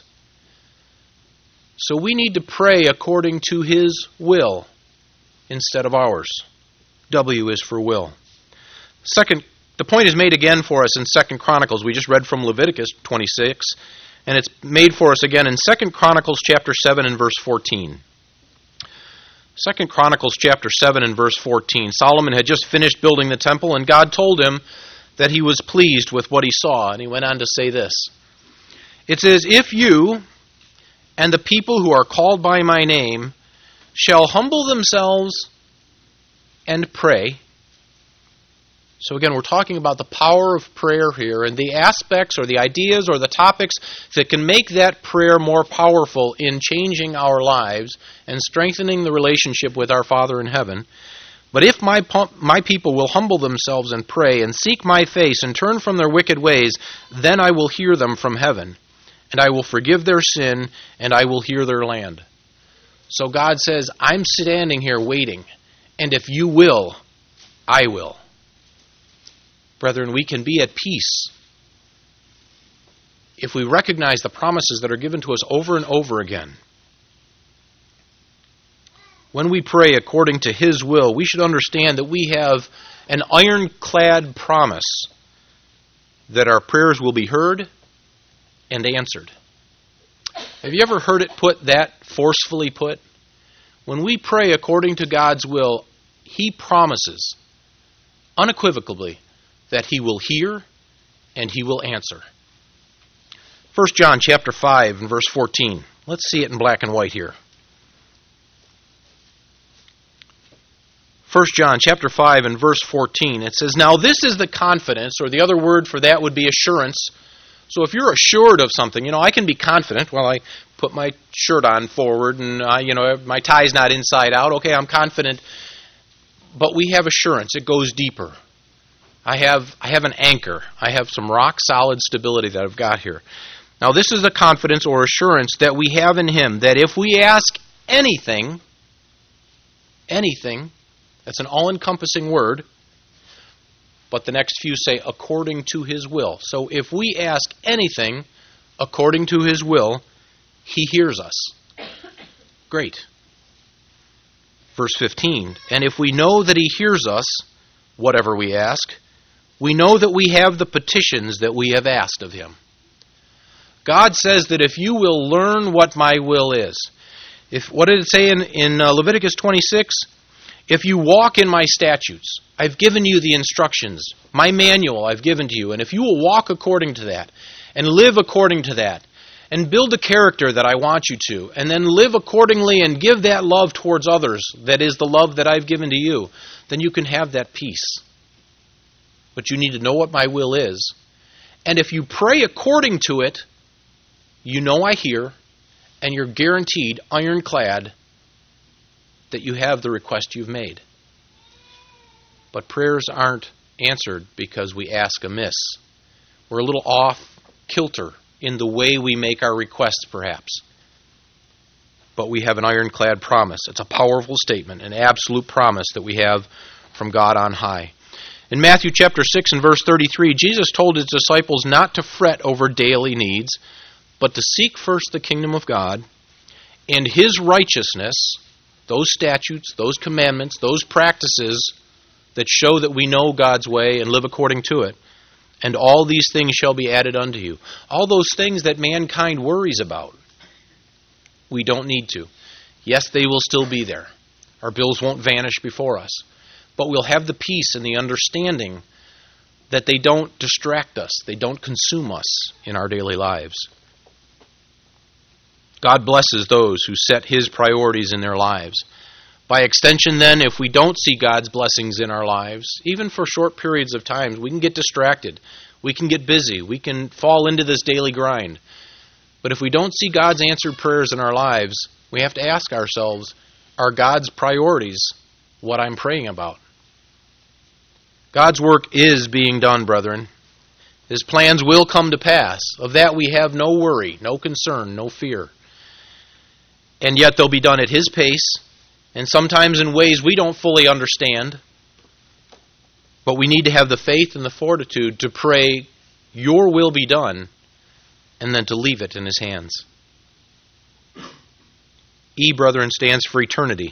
So we need to pray according to his will instead of ours. W is for will. Second, the point is made again for us in Second Chronicles. We just read from Leviticus twenty-six, and it's made for us again in Second Chronicles chapter seven and verse fourteen. Second Chronicles chapter seven and verse fourteen. Solomon had just finished building the temple, and God told him that he was pleased with what he saw, and he went on to say this. It says, "If you and the people who are called by my name shall humble themselves and pray." So again, we're talking about the power of prayer here and the aspects or the ideas or the topics that can make that prayer more powerful in changing our lives and strengthening the relationship with our Father in heaven. "But if my my people will humble themselves and pray and seek my face and turn from their wicked ways, then I will hear them from heaven, and I will forgive their sin, and I will heal their land." So God says, I'm standing here waiting, and if you will, I will. Brethren, we can be at peace if we recognize the promises that are given to us over and over again. When we pray according to his will, we should understand that we have an ironclad promise that our prayers will be heard and answered. Have you ever heard it put that forcefully put? When we pray according to God's will, he promises unequivocally that he will hear and he will answer. First John chapter five and verse fourteen. Let's see it in black and white here. First John chapter five and verse fourteen. It says, "Now this is the confidence," or the other word for that would be assurance. So if you're assured of something, you know, I can be confident. Well, I put my shirt on forward and, uh, you know, my tie's not inside out. Okay, I'm confident. But we have assurance. It goes deeper. I have I have an anchor. I have some rock-solid stability that I've got here. Now, this is a confidence or assurance that we have in him, that if we ask anything, anything, that's an all-encompassing word, but the next few say, according to his will. So if we ask anything according to his will, he hears us. Great. Verse fifteen, "And if we know that he hears us, whatever we ask, we know that we have the petitions that we have asked of him." God says that if you will learn what my will is, if what did it say in, in uh, Leviticus twenty-six? If you walk in my statutes, I've given you the instructions, my manual I've given to you, and if you will walk according to that, and live according to that, and build a character that I want you to, and then live accordingly and give that love towards others, that is the love that I've given to you, then you can have that peace. But you need to know what my will is. And if you pray according to it, you know I hear, and you're guaranteed, ironclad, that you have the request you've made. But prayers aren't answered because we ask amiss. We're a little off kilter in the way we make our requests, perhaps. But we have an ironclad promise. It's a powerful statement, an absolute promise that we have from God on high. In Matthew chapter six and verse thirty-three, Jesus told his disciples not to fret over daily needs, but to seek first the kingdom of God and his righteousness, those statutes, those commandments, those practices that show that we know God's way and live according to it. And all these things shall be added unto you. All those things that mankind worries about, we don't need to. Yes, they will still be there. Our bills won't vanish before us. But we'll have the peace and the understanding that they don't distract us. They don't consume us in our daily lives. God blesses those who set his priorities in their lives. By extension, then, if we don't see God's blessings in our lives, even for short periods of time, we can get distracted. We can get busy. We can fall into this daily grind. But if we don't see God's answered prayers in our lives, we have to ask ourselves, are God's priorities what I'm praying about? God's work is being done, brethren. His plans will come to pass. Of that we have no worry, no concern, no fear. And yet they'll be done at His pace, and sometimes in ways we don't fully understand. But we need to have the faith and the fortitude to pray, Your will be done, and then to leave it in His hands. E, brethren, stands for eternity.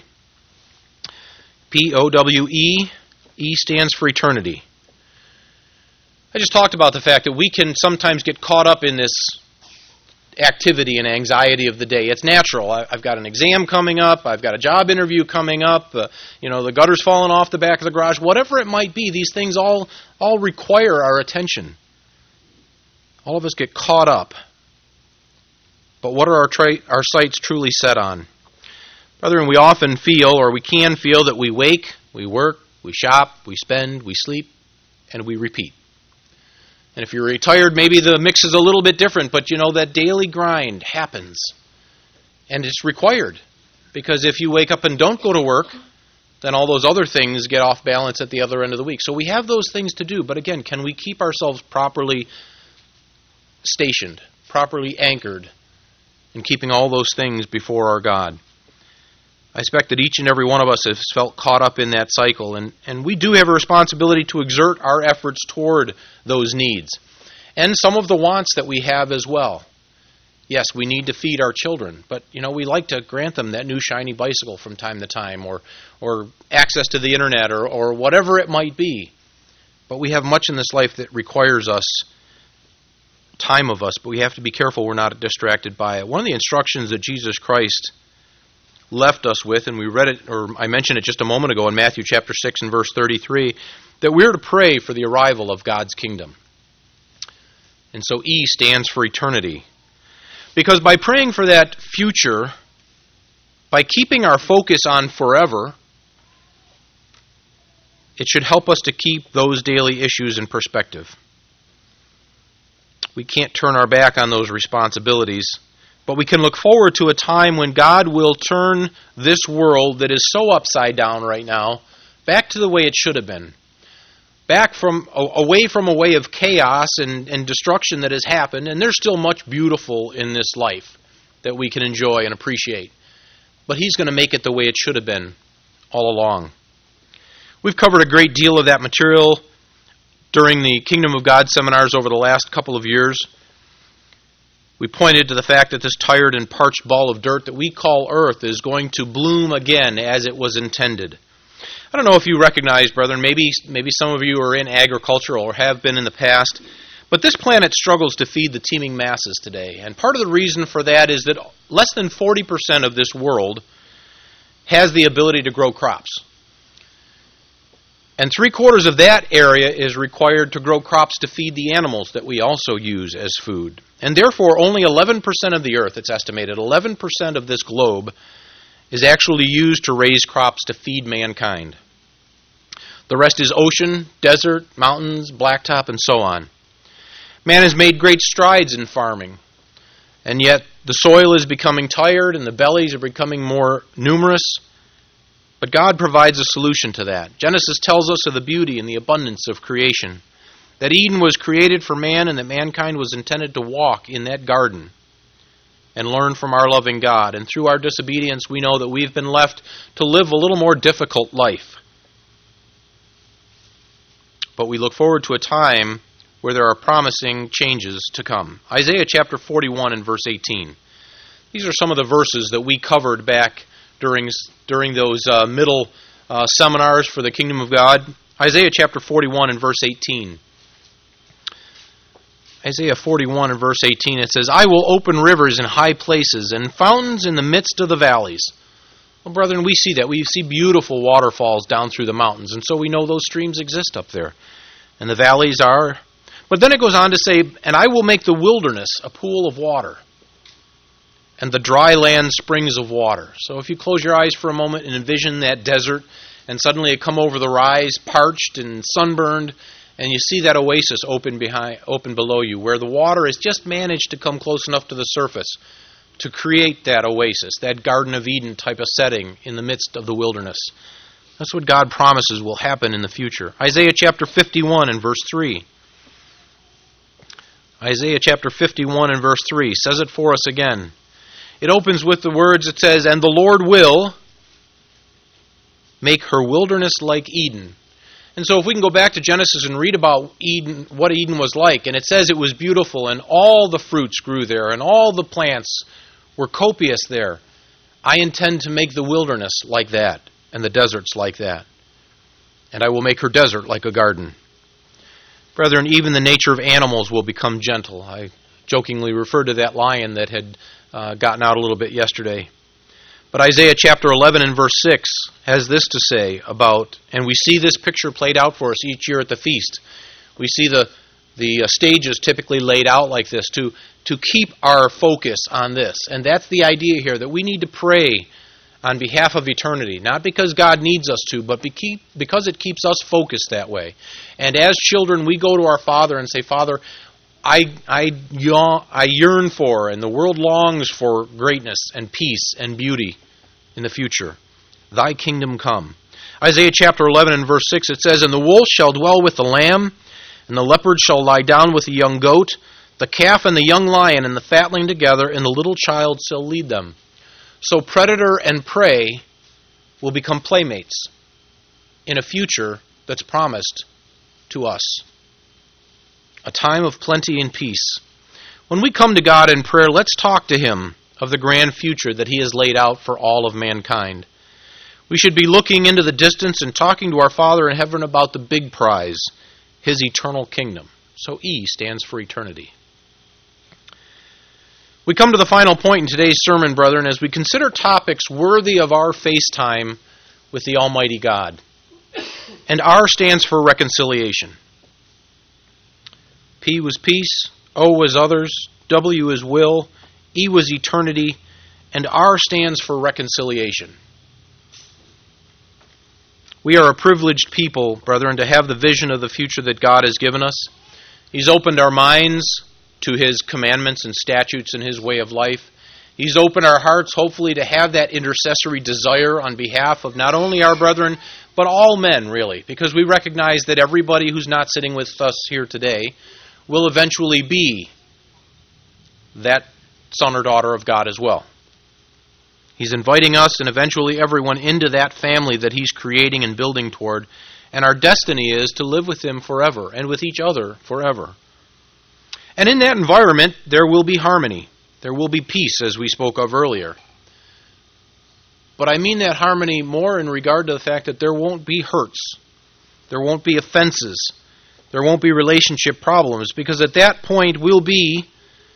P O W E, E stands for eternity. I just talked about the fact that we can sometimes get caught up in this activity and anxiety of the day. It's natural. I've got an exam coming up. I've got a job interview coming up. Uh, you know, the gutter's falling off the back of the garage. Whatever it might be, these things all, all require our attention. All of us get caught up. But what are our, tra- our sights truly set on? Brethren, we often feel, or we can feel, that we wake, we work, we shop, we spend, we sleep, and we repeat. And if you're retired, maybe the mix is a little bit different, but you know, that daily grind happens. And it's required. Because if you wake up and don't go to work, then all those other things get off balance at the other end of the week. So we have those things to do, but again, can we keep ourselves properly stationed, properly anchored, in keeping all those things before our God? I expect that each and every one of us has felt caught up in that cycle, and, and we do have a responsibility to exert our efforts toward those needs. And some of the wants that we have as well. Yes, we need to feed our children, but you know, we like to grant them that new shiny bicycle from time to time, or or access to the internet, or, or whatever it might be. But we have much in this life that requires us, time of us, but we have to be careful we're not distracted by it. One of the instructions that Jesus Christ left us with, and we read it, or I mentioned it just a moment ago in Matthew chapter six and verse thirty-three, that we're to pray for the arrival of God's kingdom. And so E stands for eternity. Because by praying for that future, by keeping our focus on forever, it should help us to keep those daily issues in perspective. We can't turn our back on those responsibilities, but we can look forward to a time when God will turn this world that is so upside down right now back to the way it should have been. Back from away from a way of chaos and, and destruction that has happened, and there's still much beautiful in this life that we can enjoy and appreciate. But He's going to make it the way it should have been all along. We've covered a great deal of that material during the Kingdom of God seminars over the last couple of years. We pointed to the fact that this tired and parched ball of dirt that we call earth is going to bloom again as it was intended. I don't know if you recognize, brethren, maybe maybe some of you are in agriculture or have been in the past, but this planet struggles to feed the teeming masses today. And part of the reason for that is that less than forty percent of this world has the ability to grow crops. And three quarters of that area is required to grow crops to feed the animals that we also use as food. And therefore, only eleven percent of the earth, it's estimated, eleven percent of this globe is actually used to raise crops to feed mankind. The rest is ocean, desert, mountains, blacktop, and so on. Man has made great strides in farming, and yet the soil is becoming tired and the bellies are becoming more numerous. But God provides a solution to that. Genesis tells us of the beauty and the abundance of creation, that Eden was created for man and that mankind was intended to walk in that garden and learn from our loving God. And through our disobedience, we know that we've been left to live a little more difficult life. But we look forward to a time where there are promising changes to come. Isaiah chapter forty-one and verse eighteen. These are some of the verses that we covered back during, during those uh, middle uh, seminars for the Kingdom of God. Isaiah chapter forty-one and verse eighteen. Isaiah forty-one and verse eighteen, it says, I will open rivers in high places and fountains in the midst of the valleys. Well, brethren, we see that. We see beautiful waterfalls down through the mountains, and so we know those streams exist up there. And the valleys are. But then it goes on to say, and I will make the wilderness a pool of water, and the dry land springs of water. So if you close your eyes for a moment and envision that desert, and suddenly it come over the rise, parched and sunburned, and you see that oasis open behind, open below you, where the water has just managed to come close enough to the surface to create that oasis, that Garden of Eden type of setting in the midst of the wilderness. That's what God promises will happen in the future. Isaiah chapter fifty-one and verse three. Isaiah chapter fifty-one and verse three says it for us again. It opens with the words, it says, "And the Lord will make her wilderness like Eden." And so if we can go back to Genesis and read about Eden, what Eden was like, and it says it was beautiful, and all the fruits grew there, and all the plants were copious there. I intend to make the wilderness like that, and the deserts like that. And I will make her desert like a garden. Brethren, even the nature of animals will become gentle. I jokingly referred to that lion that had uh, gotten out a little bit yesterday. But Isaiah chapter eleven and verse six has this to say about, and we see this picture played out for us each year at the feast. We see the the uh, stages typically laid out like this to, to keep our focus on this. And that's the idea here, that we need to pray on behalf of eternity, not because God needs us to, but because it keeps us focused that way. And as children, we go to our Father and say, "Father, I, I, I yearn for, and the world longs for greatness and peace and beauty in the future. Thy kingdom come." Isaiah chapter eleven and verse six, it says, "And the wolf shall dwell with the lamb, and the leopard shall lie down with the young goat, the calf and the young lion and the fatling together, and the little child shall lead them." So predator and prey will become playmates in a future that's promised to us. A time of plenty and peace. When we come to God in prayer, let's talk to Him of the grand future that He has laid out for all of mankind. We should be looking into the distance and talking to our Father in heaven about the big prize, His eternal kingdom. So E stands for eternity. We come to the final point in today's sermon, brethren, as we consider topics worthy of our FaceTime with the Almighty God. And R stands for reconciliation. P was peace, O was others, W is will, E was eternity, and R stands for reconciliation. We are a privileged people, brethren, to have the vision of the future that God has given us. He's opened our minds to His commandments and statutes and His way of life. He's opened our hearts, hopefully, to have that intercessory desire on behalf of not only our brethren, but all men, really, because we recognize that everybody who's not sitting with us here today will eventually be that son or daughter of God as well. He's inviting us and eventually everyone into that family that He's creating and building toward, and our destiny is to live with Him forever and with each other forever. And in that environment, there will be harmony. There will be peace, as we spoke of earlier. But I mean that harmony more in regard to the fact that there won't be hurts. There won't be offenses. There won't be relationship problems, because at that point we'll be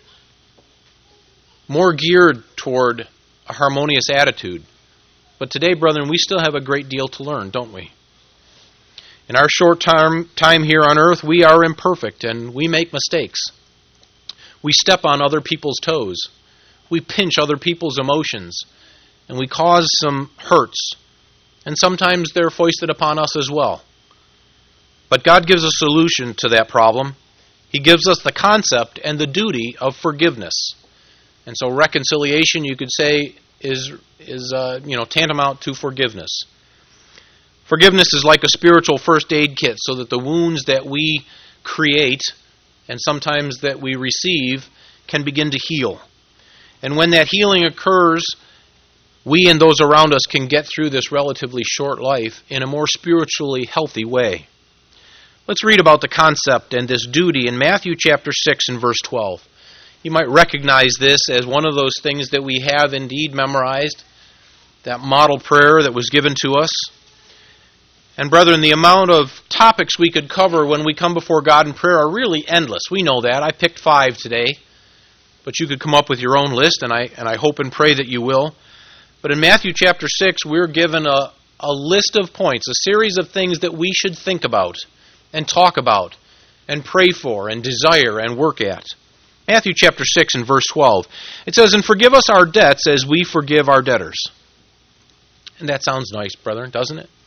more geared toward a harmonious attitude. But today, brethren, we still have a great deal to learn, don't we? In our short time, time here on earth, we are imperfect and we make mistakes. We step on other people's toes. We pinch other people's emotions. And we cause some hurts. And sometimes they're foisted upon us as well. But God gives a solution to that problem. He gives us the concept and the duty of forgiveness. And so reconciliation, you could say, is is uh, you know tantamount to forgiveness. Forgiveness is like a spiritual first aid kit, so that the wounds that we create and sometimes that we receive can begin to heal. And when that healing occurs, we and those around us can get through this relatively short life in a more spiritually healthy way. Let's read about the concept and this duty in Matthew chapter six and verse twelve. You might recognize this as one of those things that we have indeed memorized, that model prayer that was given to us. And brethren, the amount of topics we could cover when we come before God in prayer are really endless. We know that. I picked five today. But you could come up with your own list, and I and I hope and pray that you will. But in Matthew chapter six, we're given a, a list of points, a series of things that we should think about and talk about and pray for and desire and work at. Matthew chapter six and verse twelve. It says, "And forgive us our debts as we forgive our debtors." And that sounds nice, brethren, doesn't it?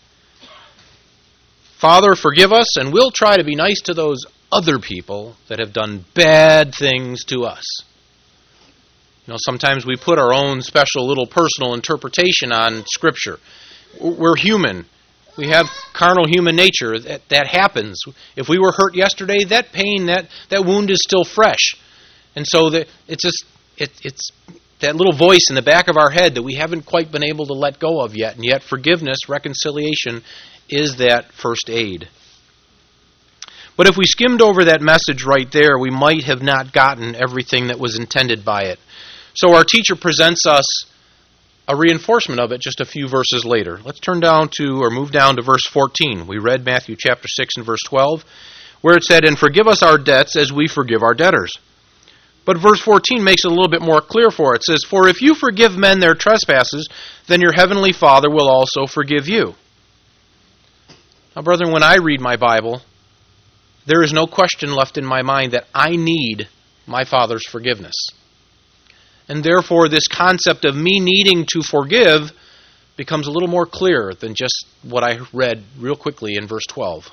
Father, forgive us, and we'll try to be nice to those other people that have done bad things to us. You know, sometimes we put our own special little personal interpretation on Scripture. We're human. We have carnal human nature. That, that happens. If we were hurt yesterday, that pain, that, that wound is still fresh. And so that it's just it, it's that little voice in the back of our head that we haven't quite been able to let go of yet. And yet forgiveness, reconciliation, is that first aid. But if we skimmed over that message right there, we might have not gotten everything that was intended by it. So our teacher presents us a reinforcement of it just a few verses later. Let's turn down to, or move down to verse fourteen. We read Matthew chapter six and verse twelve, where it said, "And forgive us our debts as we forgive our debtors." But verse fourteen makes it a little bit more clear for it. It says, "For if you forgive men their trespasses, then your heavenly Father will also forgive you." Now, brethren, when I read my Bible, there is no question left in my mind that I need my Father's forgiveness. And therefore, this concept of me needing to forgive becomes a little more clear than just what I read real quickly in verse twelve.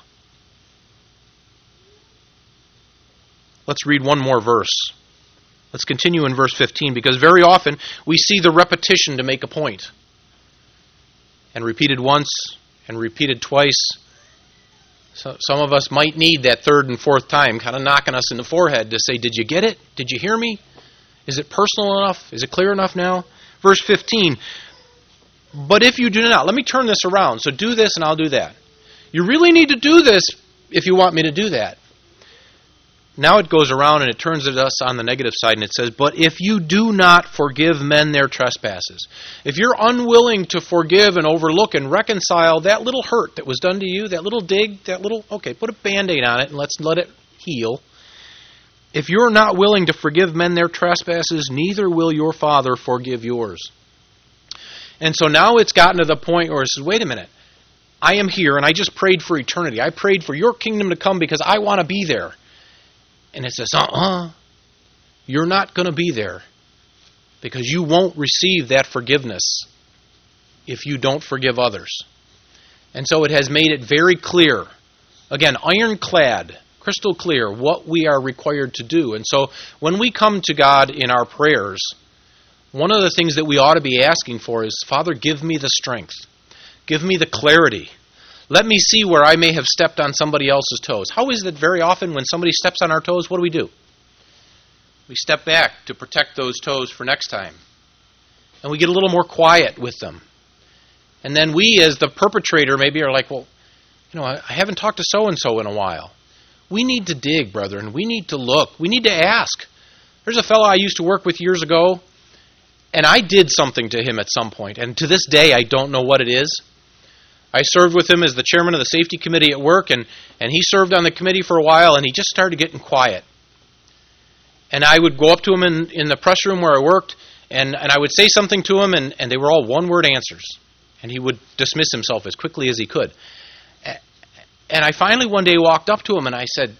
Let's read one more verse. Let's continue in verse fifteen, because very often we see the repetition to make a point. And repeated once and repeated twice. So some of us might need that third and fourth time, kind of knocking us in the forehead to say, "Did you get it? Did you hear me? Is it personal enough? Is it clear enough now?" Verse fifteen, "But if you do not," let me turn this around. So do this and I'll do that. You really need to do this if you want me to do that. Now it goes around and it turns at us on the negative side and it says, "But if you do not forgive men their trespasses," if you're unwilling to forgive and overlook and reconcile that little hurt that was done to you, that little dig, that little, okay, put a Band-Aid on it and let's let it heal. If you're not willing to forgive men their trespasses, neither will your Father forgive yours. And so now it's gotten to the point where it says, wait a minute, I am here and I just prayed for eternity. I prayed for your kingdom to come because I want to be there. And it says, uh-uh, you're not going to be there because you won't receive that forgiveness if you don't forgive others. And so it has made it very clear, again, ironclad, crystal clear, what we are required to do. And so when we come to God in our prayers, one of the things that we ought to be asking for is, Father, give me the strength. Give me the clarity. Let me see where I may have stepped on somebody else's toes. How is it very often when somebody steps on our toes, what do we do? We step back to protect those toes for next time. And we get a little more quiet with them. And then we, as the perpetrator, maybe are like, well, you know, I haven't talked to so-and-so in a while. We need to dig, brethren. We need to look. We need to ask. There's a fellow I used to work with years ago, and I did something to him at some point. And to this day, I don't know what it is. I served with him as the chairman of the safety committee at work, and, and he served on the committee for a while, and he just started getting quiet. And I would go up to him in, in the press room where I worked, and, and I would say something to him, and, and they were all one-word answers. And he would dismiss himself as quickly as he could. And I finally one day walked up to him and I said,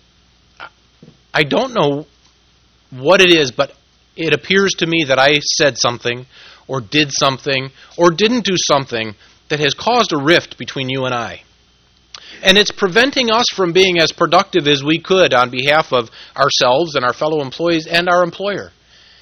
I don't know what it is, but it appears to me that I said something or did something or didn't do something that has caused a rift between you and I. And it's preventing us from being as productive as we could on behalf of ourselves and our fellow employees and our employer.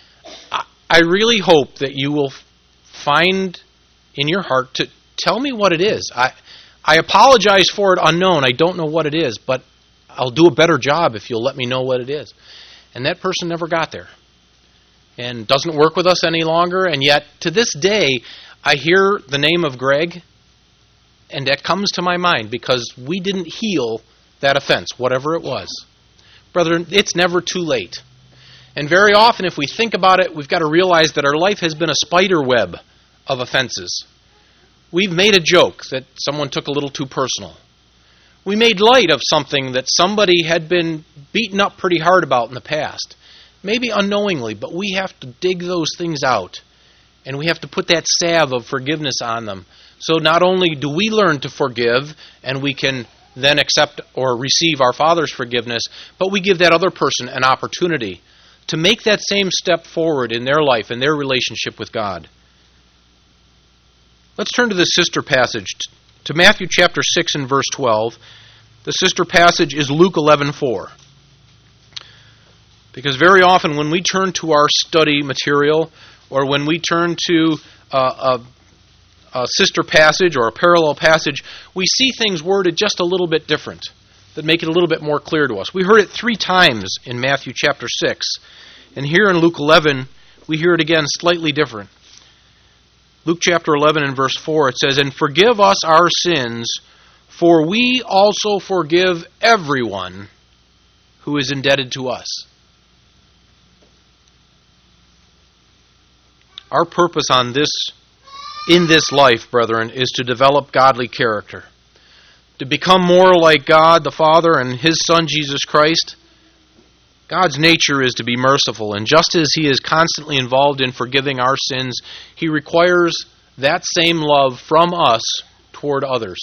I really hope that you will find in your heart to tell me what it is. I I apologize for it unknown. I don't know what it is, but I'll do a better job if you'll let me know what it is. And that person never got there and doesn't work with us any longer. And yet, to this day, I hear the name of Greg, and that comes to my mind because we didn't heal that offense, whatever it was. Brethren, it's never too late. And very often, if we think about it, we've got to realize that our life has been a spider web of offenses. We've made a joke that someone took a little too personal. We made light of something that somebody had been beaten up pretty hard about in the past. Maybe unknowingly, but we have to dig those things out. And we have to put that salve of forgiveness on them. So not only do we learn to forgive, and we can then accept or receive our Father's forgiveness, but we give that other person an opportunity to make that same step forward in their life and their relationship with God. Let's turn to the sister passage, to Matthew chapter six and verse twelve. The sister passage is Luke eleven four. Because very often when we turn to our study material, or when we turn to uh, a, a sister passage or a parallel passage, we see things worded just a little bit different, that make it a little bit more clear to us. We heard it three times in Matthew chapter six. And here in Luke eleven, we hear it again slightly different. Luke chapter eleven and verse four, it says, "And forgive us our sins, for we also forgive everyone who is indebted to us." Our purpose on this, in this life, brethren, is to develop godly character, to become more like God the Father and His Son Jesus Christ. God's nature is to be merciful, and just as He is constantly involved in forgiving our sins, He requires that same love from us toward others.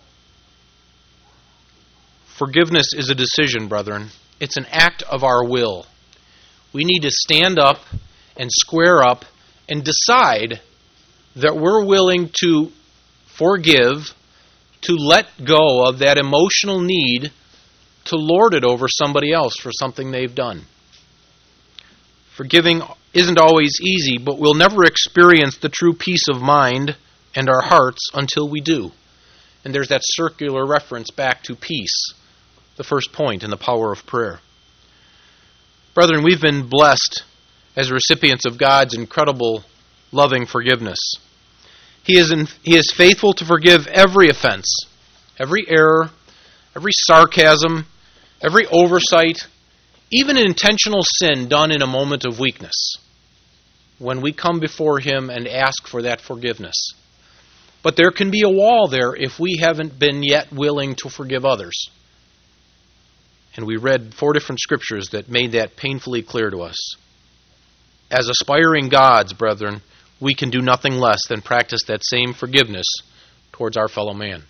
Forgiveness is a decision, brethren. It's an act of our will. We need to stand up and square up and decide that we're willing to forgive, to let go of that emotional need to lord it over somebody else for something they've done. Forgiving isn't always easy, but we'll never experience the true peace of mind and our hearts until we do. And there's that circular reference back to peace, the first point in the power of prayer. Brethren, we've been blessed as recipients of God's incredible loving forgiveness. He is, in, he is faithful to forgive every offense, every error, every sarcasm, every oversight, even intentional sin done in a moment of weakness, when we come before Him and ask for that forgiveness. But there can be a wall there if we haven't been yet willing to forgive others. And we read four different scriptures that made that painfully clear to us. As aspiring gods, brethren, we can do nothing less than practice that same forgiveness towards our fellow man.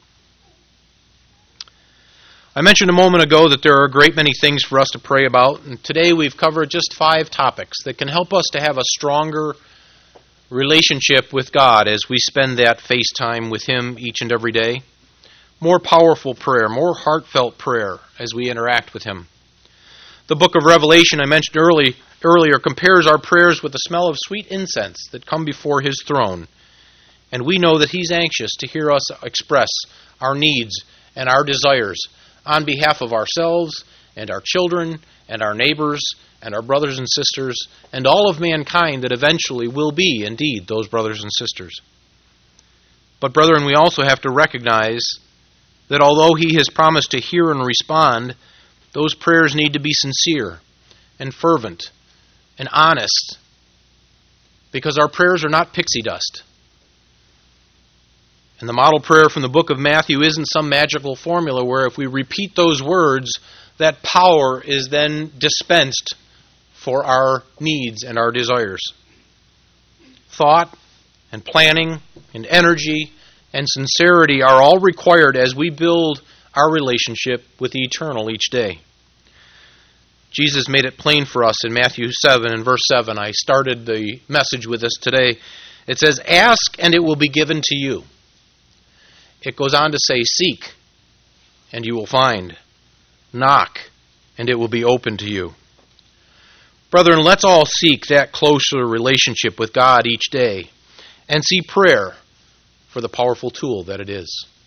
I mentioned a moment ago that there are a great many things for us to pray about, and today we've covered just five topics that can help us to have a stronger relationship with God as we spend that face time with Him each and every day. More powerful prayer, more heartfelt prayer as we interact with Him. The book of Revelation I mentioned early, earlier compares our prayers with the smell of sweet incense that come before His throne. And we know that He's anxious to hear us express our needs and our desires on behalf of ourselves and our children and our neighbors and our brothers and sisters and all of mankind that eventually will be indeed those brothers and sisters. But brethren, we also have to recognize that although He has promised to hear and respond, those prayers need to be sincere and fervent and honest, because our prayers are not pixie dust. And the model prayer from the book of Matthew isn't some magical formula where if we repeat those words, that power is then dispensed for our needs and our desires. Thought and planning and energy and sincerity are all required as we build our relationship with the eternal each day. Jesus made it plain for us in Matthew seven and verse seven. I started the message with this today. It says, "Ask and it will be given to you." It goes on to say, "Seek and you will find. Knock and it will be open to you." Brethren, let's all seek that closer relationship with God each day and see prayer for the powerful tool that it is.